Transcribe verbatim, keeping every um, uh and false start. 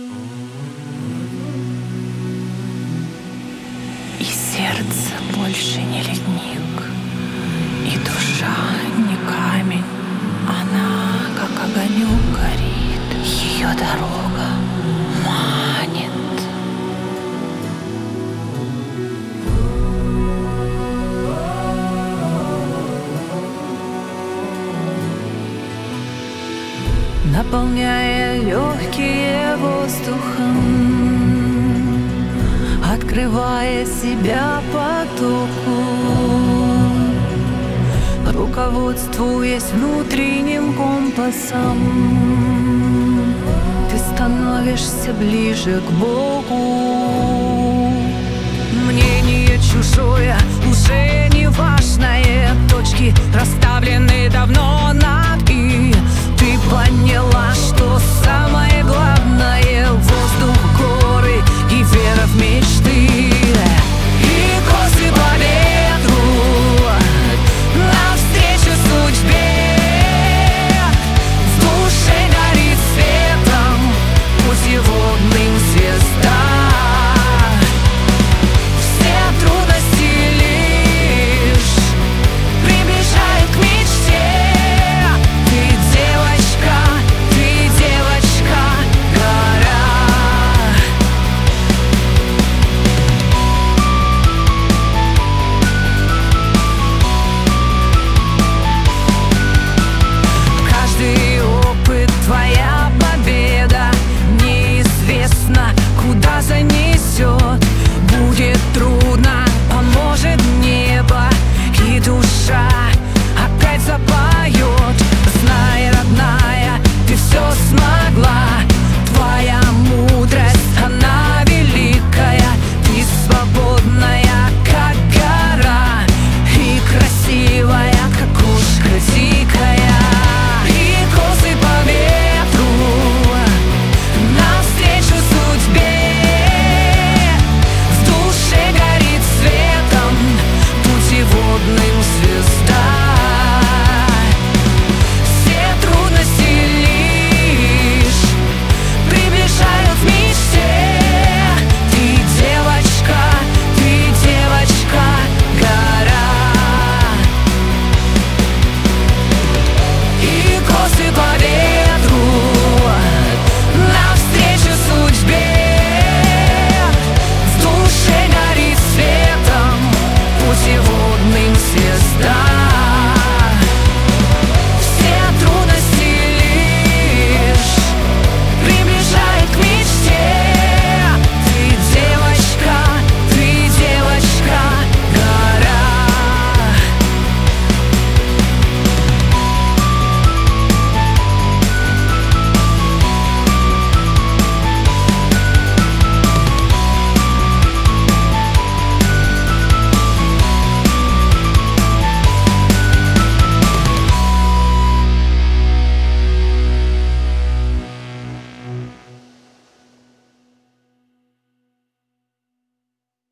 И сердце больше не ледник, и душа не камень. Она, как огонек, горит, ее дорога манит. Наполняя легкие воздухом, открывая себя потоку, руководствуясь внутренним компасом, ты становишься ближе к Богу. Мнение чужое уже не важное, точки расставлены давно над «и». Ты поняла, что сам